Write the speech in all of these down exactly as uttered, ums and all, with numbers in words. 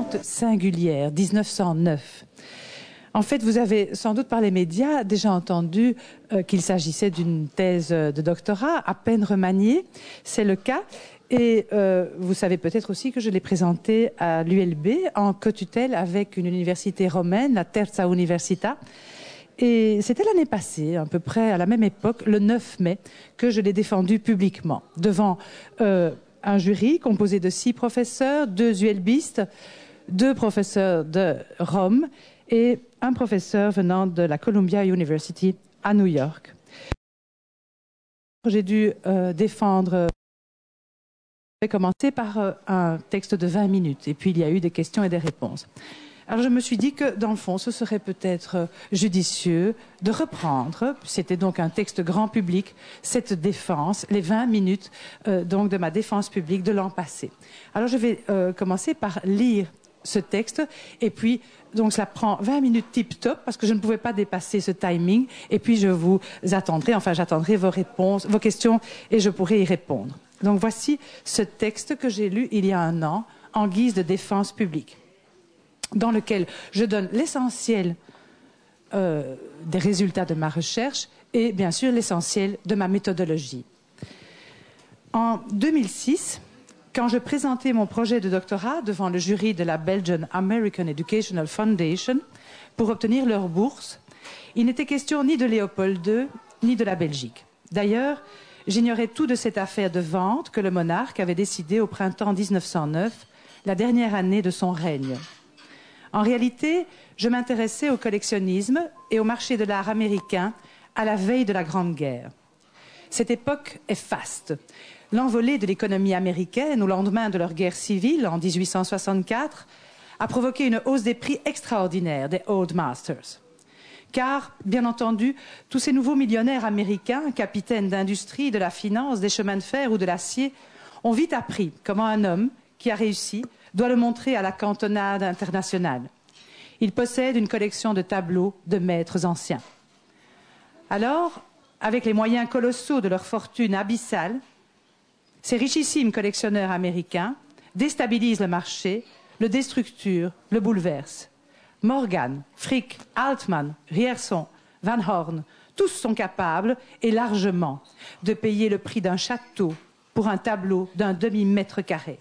toute singulière, mille neuf cent neuf. En fait, vous avez sans doute par les médias déjà entendu euh, qu'il s'agissait d'une thèse de doctorat à peine remaniée. C'est le cas. Et euh, vous savez peut-être aussi que je l'ai présentée à l'U L B en co-tutelle avec une université romaine, la Terza Università. Et c'était l'année passée, à peu près à la même époque, le neuf mai, que je l'ai défendue publiquement devant euh, un jury composé de six professeurs, deux ULBistes, deux professeurs de Rome et un professeur venant de la Columbia University à New York. J'ai dû euh, défendre... Je vais commencer par euh, un texte de vingt minutes et puis il y a eu des questions et des réponses. Alors je me suis dit que dans le fond ce serait peut-être judicieux de reprendre, c'était donc un texte grand public, cette défense, les vingt minutes euh, donc de ma défense publique de l'an passé. Alors je vais euh, commencer par lire ce texte et puis donc cela prend vingt minutes tip-top parce que je ne pouvais pas dépasser ce timing et puis je vous attendrai, enfin j'attendrai vos réponses, vos questions et je pourrai y répondre. Donc voici ce texte que j'ai lu il y a un an en guise de défense publique, dans lequel je donne l'essentiel euh, des résultats de ma recherche et bien sûr l'essentiel de ma méthodologie. En deux mille six, quand je présentais mon projet de doctorat devant le jury de la Belgian American Educational Foundation pour obtenir leur bourse, il n'était question ni de Léopold deux ni de la Belgique. D'ailleurs, j'ignorais tout de cette affaire de vente que le monarque avait décidée au printemps mille neuf cent neuf, la dernière année de son règne. En réalité, je m'intéressais au collectionnisme et au marché de l'art américain à la veille de la Grande Guerre. Cette époque est faste. L'envolée de l'économie américaine au lendemain de leur guerre civile en mille huit cent soixante-quatre a provoqué une hausse des prix extraordinaire des Old Masters. Car, bien entendu, tous ces nouveaux millionnaires américains, capitaines d'industrie, de la finance, des chemins de fer ou de l'acier, ont vite appris comment un homme qui a réussi doit le montrer à la cantonade internationale. Ils possèdent une collection de tableaux de maîtres anciens. Alors, avec les moyens colossaux de leur fortune abyssale, ces richissimes collectionneurs américains déstabilisent le marché, le déstructurent, le bouleversent. Morgan, Frick, Altman, Rierson, Van Horn, tous sont capables, et largement, de payer le prix d'un château pour un tableau d'un demi-mètre carré.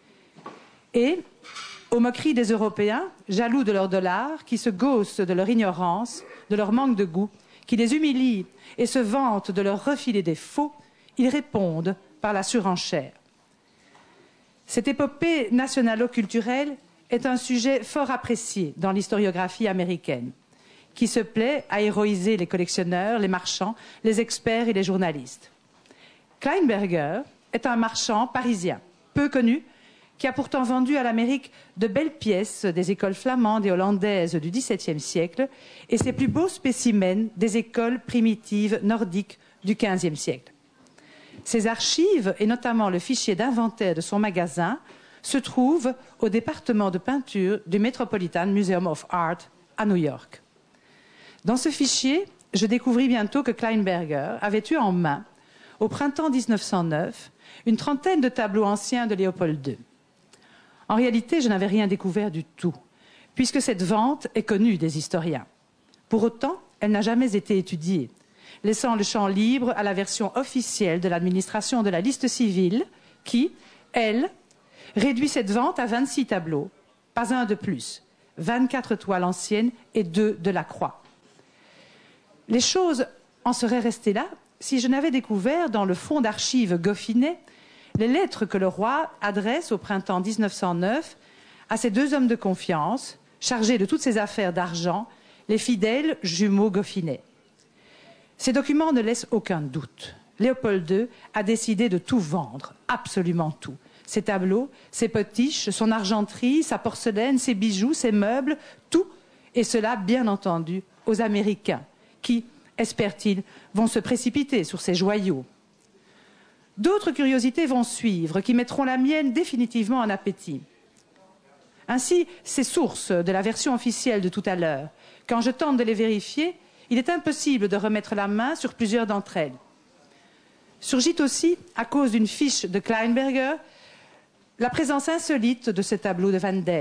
Et, aux moqueries des Européens, jaloux de leur dollar, qui se gaussent de leur ignorance, de leur manque de goût, qui les humilient et se vantent de leur refiler des faux, ils répondent par la surenchère. Cette épopée nationalo-culturelle est un sujet fort apprécié dans l'historiographie américaine, qui se plaît à héroïser les collectionneurs, les marchands, les experts et les journalistes. Kleinberger est un marchand parisien, peu connu, qui a pourtant vendu à l'Amérique de belles pièces des écoles flamandes et hollandaises du dix-septième siècle et ses plus beaux spécimens des écoles primitives nordiques du quinzième siècle. Ses archives, et notamment le fichier d'inventaire de son magasin, se trouvent au département de peinture du Metropolitan Museum of Art à New York. Dans ce fichier, je découvris bientôt que Kleinberger avait eu en main, au printemps mille neuf cent neuf, une trentaine de tableaux anciens de Léopold deux. En réalité, je n'avais rien découvert du tout, puisque cette vente est connue des historiens. Pour autant, elle n'a jamais été étudiée, laissant le champ libre à la version officielle de l'administration de la liste civile, qui, elle, réduit cette vente à vingt-six tableaux, pas un de plus, vingt-quatre toiles anciennes et deux de la croix. Les choses en seraient restées là si je n'avais découvert dans le fonds d'archives Goffinet les lettres que le roi adresse au printemps mille neuf cent neuf à ces deux hommes de confiance, chargés de toutes ses affaires d'argent, les fidèles jumeaux Goffinet. Ces documents ne laissent aucun doute. Léopold deux a décidé de tout vendre, absolument tout. Ses tableaux, ses potiches, son argenterie, sa porcelaine, ses bijoux, ses meubles, tout, et cela, bien entendu, aux Américains, qui, espère-t-il, vont se précipiter sur ces joyaux. D'autres curiosités vont suivre, qui mettront la mienne définitivement en appétit. Ainsi, ces sources de la version officielle de tout à l'heure, quand je tente de les vérifier, il est impossible de remettre la main sur plusieurs d'entre elles. Surgit aussi, à cause d'une fiche de Kleinberger, la présence insolite de ce tableau de Van Dyck,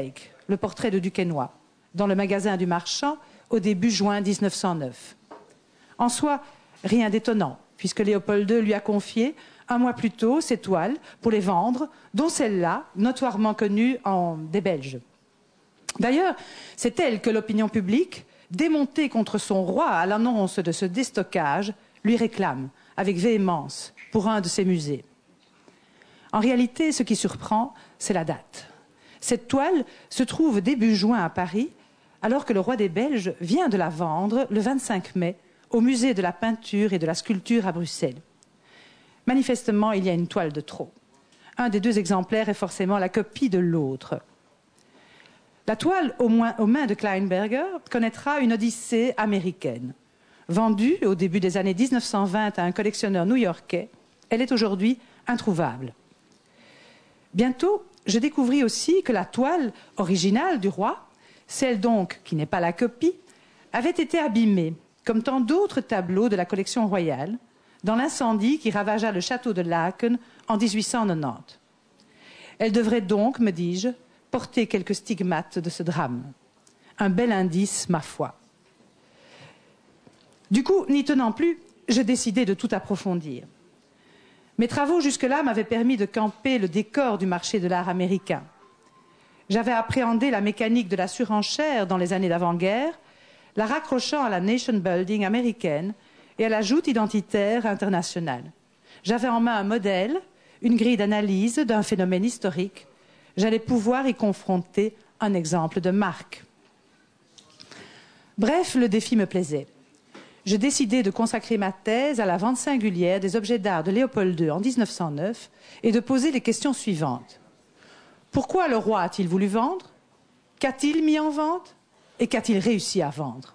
le portrait de Duquesnoy, dans le magasin du Marchand au début juin mille neuf cent neuf. En soi, rien d'étonnant, puisque Léopold deux lui a confié un mois plus tôt ses toiles pour les vendre, dont celle-là, notoirement connue en... des Belges. D'ailleurs, c'est elle que l'opinion publique, démontée contre son roi à l'annonce de ce déstockage, lui réclame avec véhémence pour un de ses musées. En réalité, ce qui surprend, c'est la date. Cette toile se trouve début juin à Paris, alors que le roi des Belges vient de la vendre le vingt-cinq mai au musée de la peinture et de la sculpture à Bruxelles. Manifestement, il y a une toile de trop. Un des deux exemplaires est forcément la copie de l'autre. La toile, au moins, aux mains de Kleinberger, connaîtra une odyssée américaine. Vendue au début des années mille neuf cent vingt à un collectionneur new-yorkais, elle est aujourd'hui introuvable. Bientôt, je découvris aussi que la toile originale du roi, celle donc qui n'est pas la copie, avait été abîmée, comme tant d'autres tableaux de la collection royale, dans l'incendie qui ravagea le château de Laeken en mille huit cent quatre-vingt-dix. Elle devrait donc, me dis-je, porter quelques stigmates de ce drame. Un bel indice, ma foi. Du coup, n'y tenant plus, je décidai de tout approfondir. Mes travaux jusque-là m'avaient permis de camper le décor du marché de l'art américain. J'avais appréhendé la mécanique de la surenchère dans les années d'avant-guerre, la raccrochant à la nation building américaine et à la joute identitaire internationale. J'avais en main un modèle, une grille d'analyse d'un phénomène historique. J'allais pouvoir y confronter un exemple de marque. Bref, le défi me plaisait. Je décidai de consacrer ma thèse à la vente singulière des objets d'art de Léopold deux en mille neuf cent neuf et de poser les questions suivantes. Pourquoi le roi a-t-il voulu vendre? Qu'a-t-il mis en vente? Et qu'a-t-il réussi à vendre?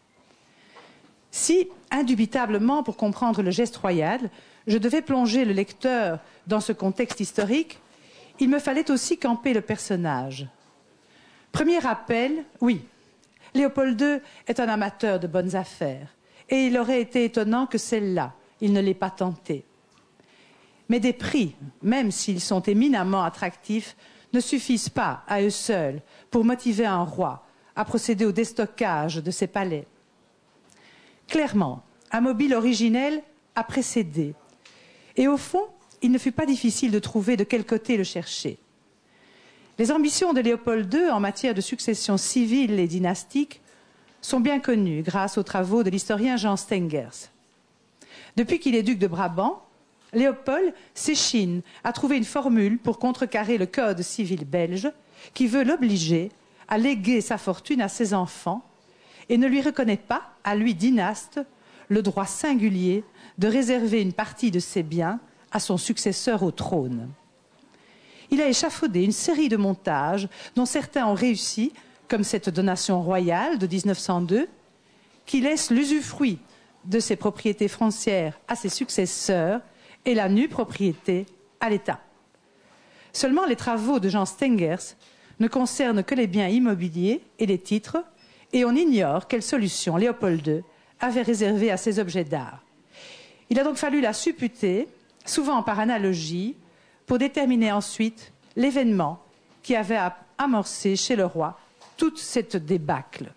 Si, indubitablement, pour comprendre le geste royal, je devais plonger le lecteur dans ce contexte historique, il me fallait aussi camper le personnage. Premier rappel, oui, Léopold deux est un amateur de bonnes affaires, et il aurait été étonnant que celle-là, il ne l'ait pas tentée. Mais des prix, même s'ils sont éminemment attractifs, ne suffisent pas à eux seuls pour motiver un roi à procéder au déstockage de ses palais. Clairement, un mobile originel a précédé. Et au fond, il ne fut pas difficile de trouver de quel côté le chercher. Les ambitions de Léopold deux en matière de succession civile et dynastique sont bien connues grâce aux travaux de l'historien Jean Stengers. Depuis qu'il est duc de Brabant, Léopold s'échine à trouver une formule pour contrecarrer le code civil belge qui veut l'obliger à léguer sa fortune à ses enfants et ne lui reconnaît pas, à lui dynaste, le droit singulier de réserver une partie de ses biens à son successeur au trône. Il a échafaudé une série de montages dont certains ont réussi, comme cette donation royale de mille neuf cent deux, qui laisse l'usufruit de ses propriétés foncières à ses successeurs et la nue propriété à l'État. Seulement, les travaux de Jean Stengers ne concernent que les biens immobiliers et les titres, et on ignore quelle solution Léopold deux avait réservée à ces objets d'art. Il a donc fallu la supputer, souvent par analogie, pour déterminer ensuite l'événement qui avait amorcé chez le roi toute cette débâcle.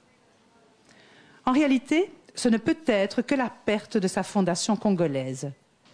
En réalité, ce ne peut être que la perte de sa fondation congolaise,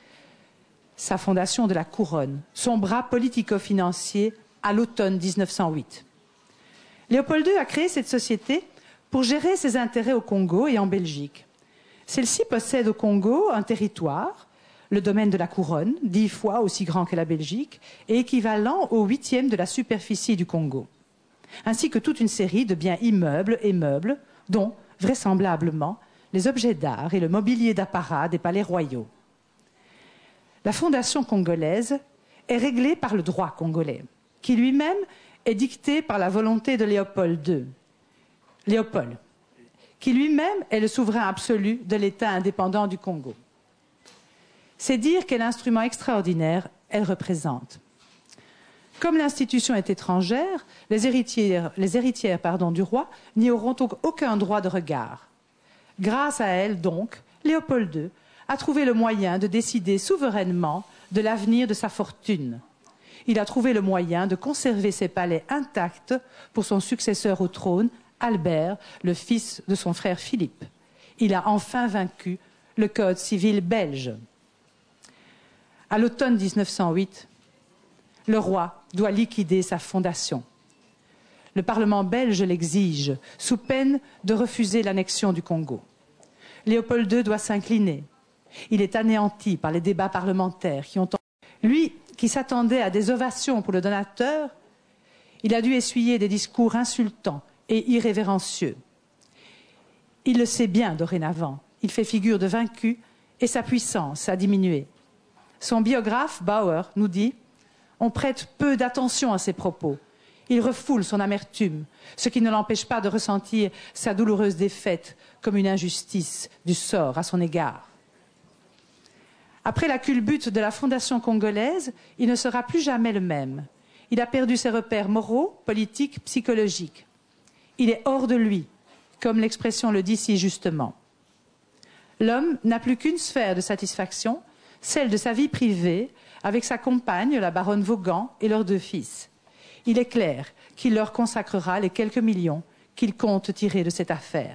sa fondation de la couronne, son bras politico-financier à l'automne mille neuf cent huit. Léopold deux a créé cette société pour gérer ses intérêts au Congo et en Belgique. Celle-ci possède au Congo un territoire, le domaine de la couronne, dix fois aussi grand que la Belgique, et équivalent au huitième de la superficie du Congo, ainsi que toute une série de biens immeubles et meubles, dont, vraisemblablement, les objets d'art et le mobilier d'apparat des palais royaux. La fondation congolaise est réglée par le droit congolais, qui lui-même est dicté par la volonté de Léopold deux. Léopold, qui lui-même est le souverain absolu de l'État indépendant du Congo. C'est dire quel instrument extraordinaire elle représente. Comme l'institution est étrangère, les héritières, les héritières pardon, du roi n'y auront aucun droit de regard. Grâce à elle, donc, Léopold deux a trouvé le moyen de décider souverainement de l'avenir de sa fortune. il a trouvé le moyen de conserver ses palais intacts pour son successeur au trône, Albert, le fils de son frère Philippe. Il a enfin vaincu le Code civil belge. À l'automne mille neuf cent huit, le roi doit liquider sa fondation. Le Parlement belge l'exige, sous peine de refuser l'annexion du Congo. Léopold deux doit s'incliner. Il est anéanti par les débats parlementaires qui ont... Lui, qui s'attendait à des ovations pour le donateur, il a dû essuyer des discours insultants et irrévérencieux. Il le sait bien dorénavant. Il fait figure de vaincu et sa puissance a diminué. Son biographe, Bauer, nous dit « On prête peu d'attention à ses propos. Il refoule son amertume, ce qui ne l'empêche pas de ressentir sa douloureuse défaite comme une injustice du sort à son égard. » Après la culbute de la fondation congolaise, il ne sera plus jamais le même. Il a perdu ses repères moraux, politiques, psychologiques. Il est hors de lui, comme l'expression le dit si justement. L'homme n'a plus qu'une sphère de satisfaction, celle de sa vie privée, avec sa compagne, la baronne Vaughan, et leurs deux fils. Il est clair qu'il leur consacrera les quelques millions qu'il compte tirer de cette affaire.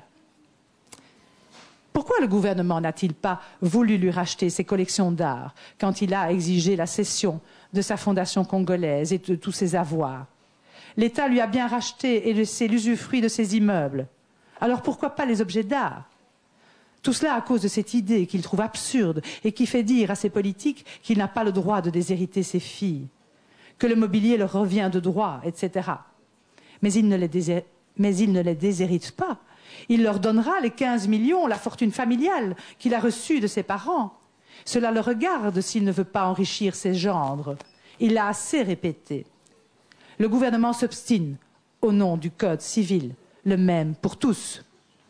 Pourquoi le gouvernement n'a-t-il pas voulu lui racheter ses collections d'art quand il a exigé la cession de sa fondation congolaise et de tous ses avoirs? L'État lui a bien racheté et laissé l'usufruit de ses immeubles. Alors pourquoi pas les objets d'art? Tout cela à cause de cette idée qu'il trouve absurde et qui fait dire à ses politiques qu'il n'a pas le droit de déshériter ses filles, que le mobilier leur revient de droit, et cetera. Mais il ne les, déshé... Mais il ne les déshérite pas. Il leur donnera les quinze millions, la fortune familiale qu'il a reçue de ses parents. Cela le regarde s'il ne veut pas enrichir ses gendres. Il l'a assez répété. Le gouvernement s'obstine au nom du Code civil, le même pour tous.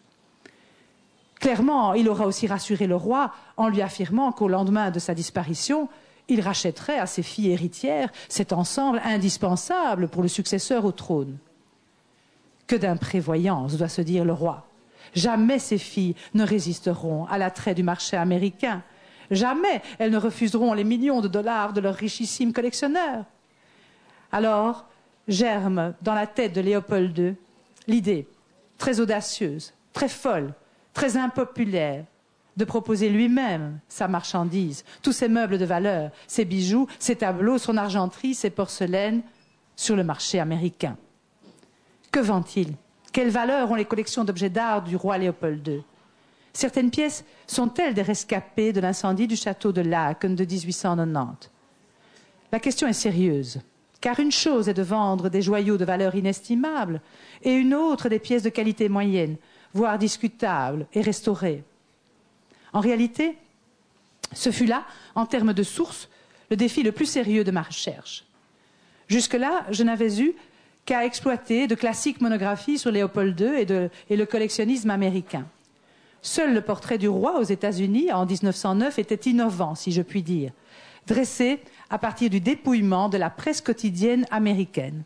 Clairement, il aura aussi rassuré le roi en lui affirmant qu'au lendemain de sa disparition, il rachèterait à ses filles héritières cet ensemble indispensable pour le successeur au trône. Que d'imprévoyance, doit se dire le roi. Jamais ces filles ne résisteront à l'attrait du marché américain. Jamais elles ne refuseront les millions de dollars de leur richissime collectionneur. Alors germe dans la tête de Léopold deux l'idée très audacieuse, très folle, très impopulaire de proposer lui-même sa marchandise, tous ses meubles de valeur, ses bijoux, ses tableaux, son argenterie, ses porcelaines sur le marché américain. Que vend-il? Quelle valeur ont les collections d'objets d'art du roi Léopold deux? Certaines pièces sont-elles des rescapés de l'incendie du château de Laeken de mille huit cent quatre-vingt-dix? La question est sérieuse, car une chose est de vendre des joyaux de valeur inestimable et une autre des pièces de qualité moyenne, voire discutables et restaurées. En réalité, ce fut là, en termes de source, le défi le plus sérieux de ma recherche. Jusque-là, je n'avais eu qu'à exploiter de classiques monographies sur Léopold deux et, de, et le collectionnisme américain. Seul le portrait du roi aux États-Unis en mille neuf cent neuf était innovant, si je puis dire, dressé à partir du dépouillement de la presse quotidienne américaine.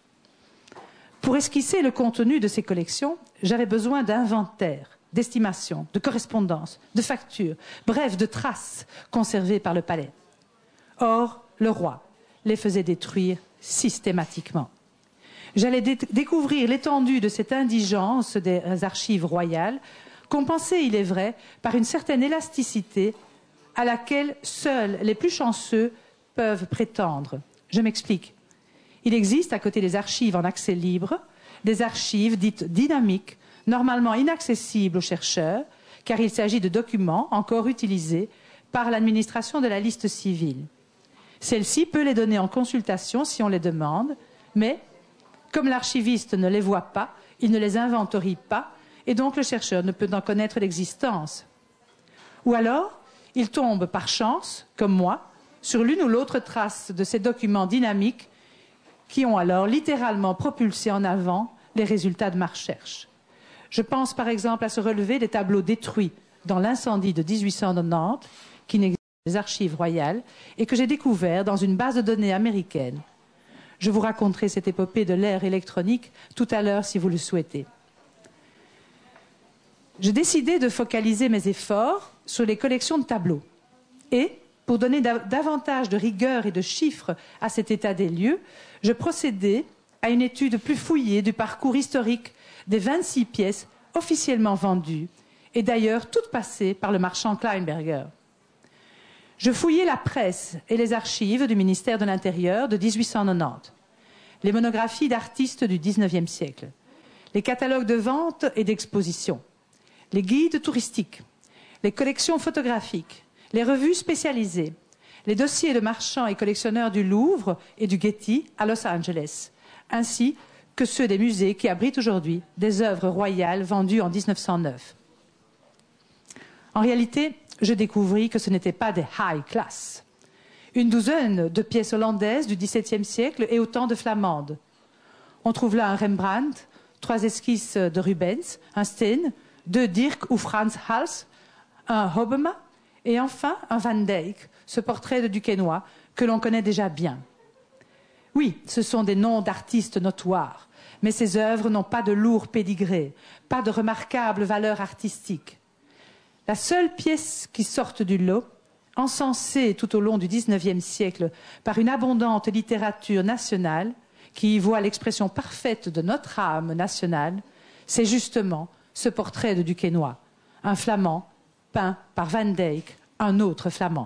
Pour esquisser le contenu de ces collections, j'avais besoin d'inventaires, d'estimations, de correspondances, de factures, bref, de traces conservées par le palais. Or, le roi les faisait détruire systématiquement. J'allais dé découvrir l'étendue de cette indigence des archives royales, compensée, il est vrai, par une certaine élasticité à laquelle seuls les plus chanceux peuvent prétendre. Je m'explique. Il existe, à côté des archives en accès libre, des archives dites dynamiques, normalement inaccessibles aux chercheurs, car il s'agit de documents encore utilisés par l'administration de la liste civile. Celle-ci peut les donner en consultation si on les demande, mais comme l'archiviste ne les voit pas, il ne les inventorie pas, et donc le chercheur ne peut en connaître l'existence. Ou alors, il tombe par chance, comme moi, sur l'une ou l'autre trace de ces documents dynamiques qui ont alors littéralement propulsé en avant les résultats de ma recherche. Je pense par exemple à ce relevé des tableaux détruits dans l'incendie de mille huit cent quatre-vingt-dix, qui n'existent que dans les archives royales, et que j'ai découvert dans une base de données américaine. Je vous raconterai cette épopée de l'ère électronique tout à l'heure si vous le souhaitez. J'ai décidé de focaliser mes efforts sur les collections de tableaux et pour donner davantage de rigueur et de chiffres à cet état des lieux, je procédais à une étude plus fouillée du parcours historique des vingt-six pièces officiellement vendues, et d'ailleurs toutes passées par le marchand Kleinberger. Je fouillais la presse et les archives du ministère de l'Intérieur de mille huit cent quatre-vingt-dix, les monographies d'artistes du dix-neuvième siècle, les catalogues de vente et d'exposition, les guides touristiques, les collections photographiques, les revues spécialisées, les dossiers de marchands et collectionneurs du Louvre et du Getty à Los Angeles, ainsi que ceux des musées qui abritent aujourd'hui des œuvres royales vendues en mille neuf cent neuf. En réalité, je découvris que ce n'était pas des high class. Une douzaine de pièces hollandaises du dix-septième siècle et autant de flamandes. On trouve là un Rembrandt, trois esquisses de Rubens, un Steen, deux Dirk ou Frans Hals, un Hobbema et enfin un Van Dyck, ce portrait de Duquesnoy que l'on connaît déjà bien. Oui, ce sont des noms d'artistes notoires, mais ces œuvres n'ont pas de lourd pédigré, pas de remarquable valeur artistique. La seule pièce qui sorte du lot, encensée tout au long du dix-neuvième siècle par une abondante littérature nationale, qui y voit l'expression parfaite de notre âme nationale, c'est justement ce portrait de Duquesnoy, un flamand peint par Van Dyck, un autre flamand.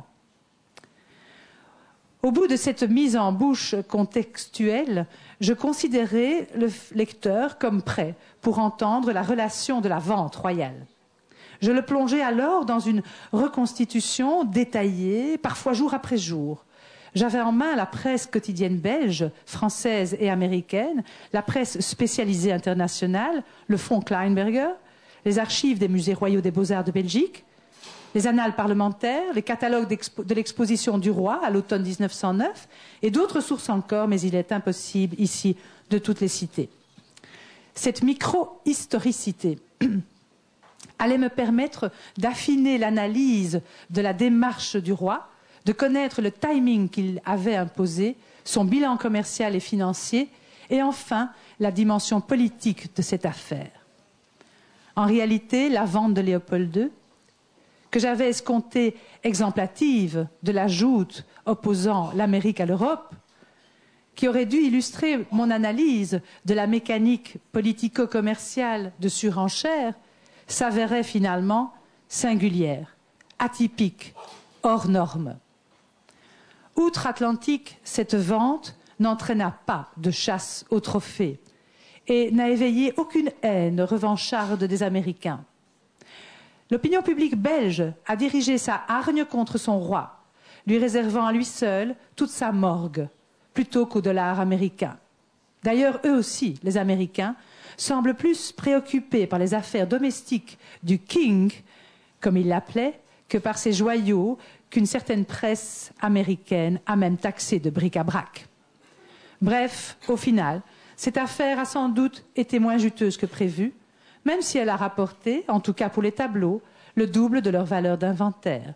Au bout de cette mise en bouche contextuelle, je considérais le lecteur comme prêt pour entendre la relation de la vente royale. Je le plongeais alors dans une reconstitution détaillée, parfois jour après jour. J'avais en main la presse quotidienne belge, française et américaine, la presse spécialisée internationale, le fonds Kleinberger, les archives des musées royaux des beaux-arts de Belgique, les annales parlementaires, les catalogues de l'exposition du roi à l'automne mille neuf cent neuf et d'autres sources encore, mais il est impossible ici de toutes les citer. Cette micro-historicité allait me permettre d'affiner l'analyse de la démarche du roi, de connaître le timing qu'il avait imposé, son bilan commercial et financier, et enfin la dimension politique de cette affaire. En réalité, la vente de Léopold deux, que j'avais escomptée exemplative de la joute opposant l'Amérique à l'Europe, qui aurait dû illustrer mon analyse de la mécanique politico-commerciale de surenchère, s'avérait finalement singulière, atypique, hors norme. Outre-Atlantique, cette vente n'entraîna pas de chasse aux trophées et n'a éveillé aucune haine revancharde des Américains. L'opinion publique belge a dirigé sa hargne contre son roi, lui réservant à lui seul toute sa morgue, plutôt qu'au dollar américain. D'ailleurs, eux aussi, les Américains, semblent plus préoccupés par les affaires domestiques du King, comme ils l'appelaient, que par ses joyaux qu'une certaine presse américaine a même taxé de bric-à-brac. Bref, au final, cette affaire a sans doute été moins juteuse que prévu, même si elle a rapporté, en tout cas pour les tableaux, le double de leur valeur d'inventaire.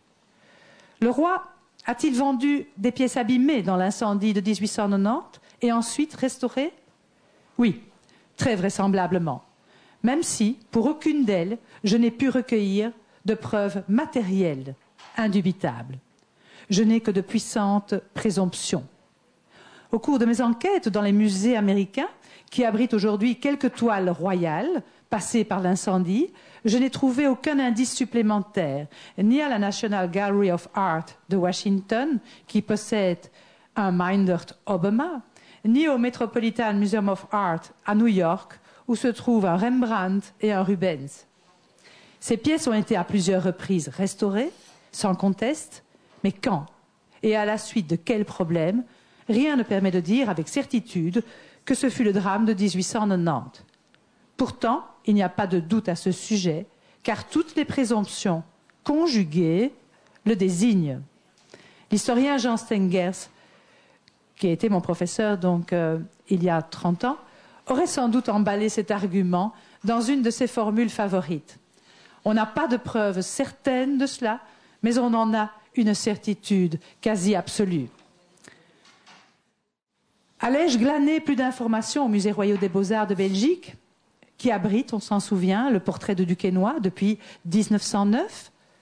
Le roi a-t-il vendu des pièces abîmées dans l'incendie de mille huit cent quatre-vingt-dix et ensuite restaurées? Oui, très vraisemblablement, même si, pour aucune d'elles, je n'ai pu recueillir de preuves matérielles indubitables. Je n'ai que de puissantes présomptions. Au cours de mes enquêtes dans les musées américains, qui abritent aujourd'hui quelques toiles royales passées par l'incendie, je n'ai trouvé aucun indice supplémentaire, ni à la National Gallery of Art de Washington, qui possède un Meindert Hobbema, ni au Metropolitan Museum of Art à New York, où se trouvent un Rembrandt et un Rubens. Ces pièces ont été à plusieurs reprises restaurées, sans conteste, mais quand et à la suite de quels problèmes, rien ne permet de dire avec certitude que ce fut le drame de mille huit cent quatre-vingt-dix. Pourtant, il n'y a pas de doute à ce sujet, car toutes les présomptions conjuguées le désignent. L'historien Jean Stengers, qui a été mon professeur donc euh, il y a trente ans, aurait sans doute emballé cet argument dans une de ses formules favorites. On n'a pas de preuves certaines de cela, mais on en a une certitude quasi absolue. Allais-je glaner plus d'informations au Musée royal des beaux-arts de Belgique, qui abrite, on s'en souvient, le portrait de Duquesnoy depuis mille neuf cent neuf,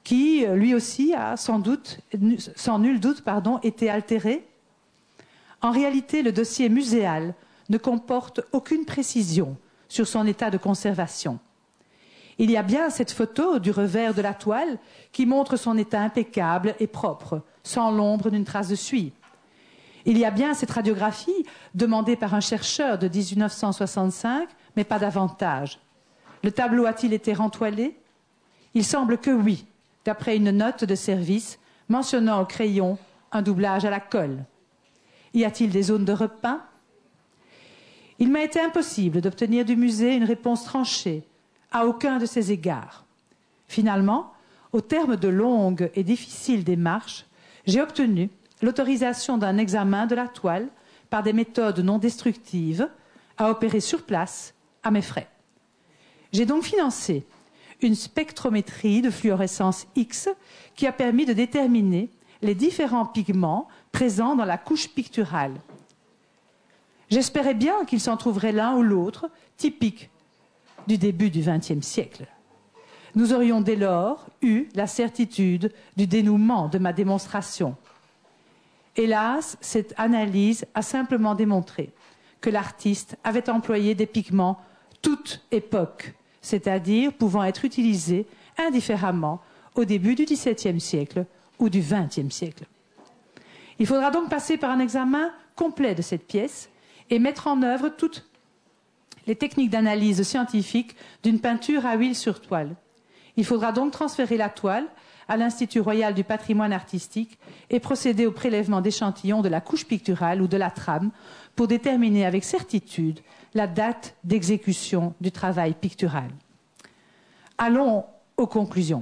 qui, lui aussi, a sans doute, sans nul doute, pardon, été altéré. En réalité, le dossier muséal ne comporte aucune précision sur son état de conservation. Il y a bien cette photo du revers de la toile qui montre son état impeccable et propre, sans l'ombre d'une trace de suie. Il y a bien cette radiographie demandée par un chercheur de mille neuf cent soixante-cinq, mais pas davantage. Le tableau a-t-il été rentoilé? Il semble que oui, d'après une note de service mentionnant au crayon un doublage à la colle. Y a-t-il des zones de repeint? Il m'a été impossible d'obtenir du musée une réponse tranchée à aucun de ces égards. Finalement, au terme de longues et difficiles démarches, j'ai obtenu l'autorisation d'un examen de la toile par des méthodes non destructives à opérer sur place à mes frais. J'ai donc financé une spectrométrie de fluorescence X qui a permis de déterminer les différents pigments présents dans la couche picturale. J'espérais bien qu'il s'en trouverait l'un ou l'autre typique du début du vingtième siècle. Nous aurions dès lors eu la certitude du dénouement de ma démonstration. Hélas, cette analyse a simplement démontré que l'artiste avait employé des pigments toute époque, c'est-à-dire pouvant être utilisés indifféremment au début du dix-septième siècle ou du vingtième siècle. Il faudra donc passer par un examen complet de cette pièce et mettre en œuvre toutes les techniques d'analyse scientifique d'une peinture à huile sur toile. Il faudra donc transférer la toile à l'Institut royal du patrimoine artistique et procéder au prélèvement d'échantillons de la couche picturale ou de la trame pour déterminer avec certitude la date d'exécution du travail pictural. Allons aux conclusions.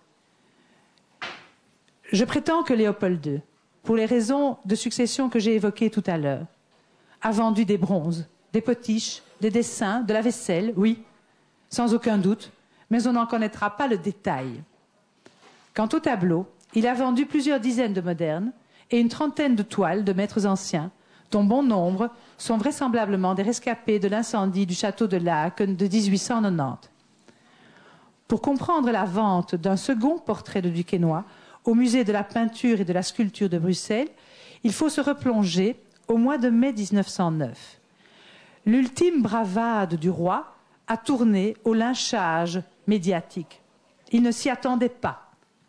Je prétends que Léopold deux, pour les raisons de succession que j'ai évoquées tout à l'heure, a vendu des bronzes, des potiches, des dessins, de la vaisselle, oui, sans aucun doute, mais on n'en connaîtra pas le détail. Quant au tableau, il a vendu plusieurs dizaines de modernes et une trentaine de toiles de maîtres anciens, dont bon nombre sont vraisemblablement des rescapés de l'incendie du château de Laeken de mille huit cent quatre-vingt-dix. Pour comprendre la vente d'un second portrait de Duquesnoy au musée de la peinture et de la sculpture de Bruxelles, il faut se replonger au mois de mai mille neuf cent neuf. L'ultime bravade du roi a tourné au lynchage médiatique. Il ne s'y attendait pas.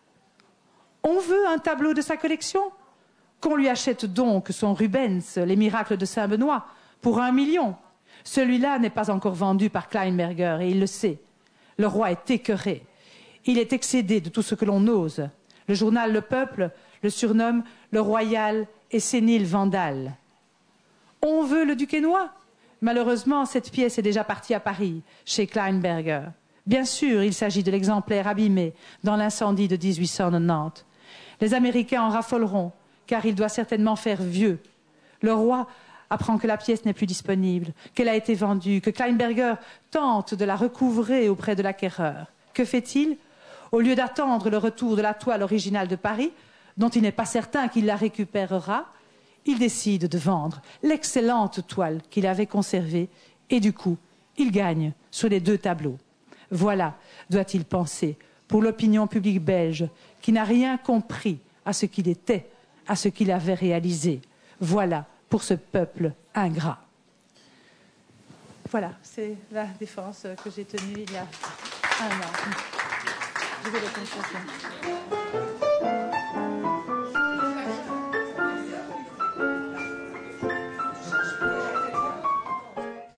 On veut un tableau de sa collection? Qu'on lui achète donc son Rubens, Les miracles de Saint-Benoît, pour un million. Celui-là n'est pas encore vendu par Kleinberger et il le sait. Le roi est écœuré. Il est excédé de tout ce que l'on ose. Le journal Le Peuple le surnomme le royal et sénile vandale. On veut le Duquesnoy? Malheureusement, cette pièce est déjà partie à Paris, chez Kleinberger. Bien sûr, il s'agit de l'exemplaire abîmé dans l'incendie de mille huit cent quatre-vingt-dix. Les Américains en raffoleront, car il doit certainement faire vieux. Le roi apprend que la pièce n'est plus disponible, qu'elle a été vendue, que Kleinberger tente de la recouvrer auprès de l'acquéreur. Que fait-il? Au lieu d'attendre le retour de la toile originale de Paris, dont il n'est pas certain qu'il la récupérera, il décide de vendre l'excellente toile qu'il avait conservée et du coup, il gagne sur les deux tableaux. Voilà, doit-il penser, pour l'opinion publique belge, qui n'a rien compris à ce qu'il était, à ce qu'il avait réalisé. Voilà, pour ce peuple ingrat. Voilà, c'est la défense que j'ai tenue il y a un an. Je vais le confesser.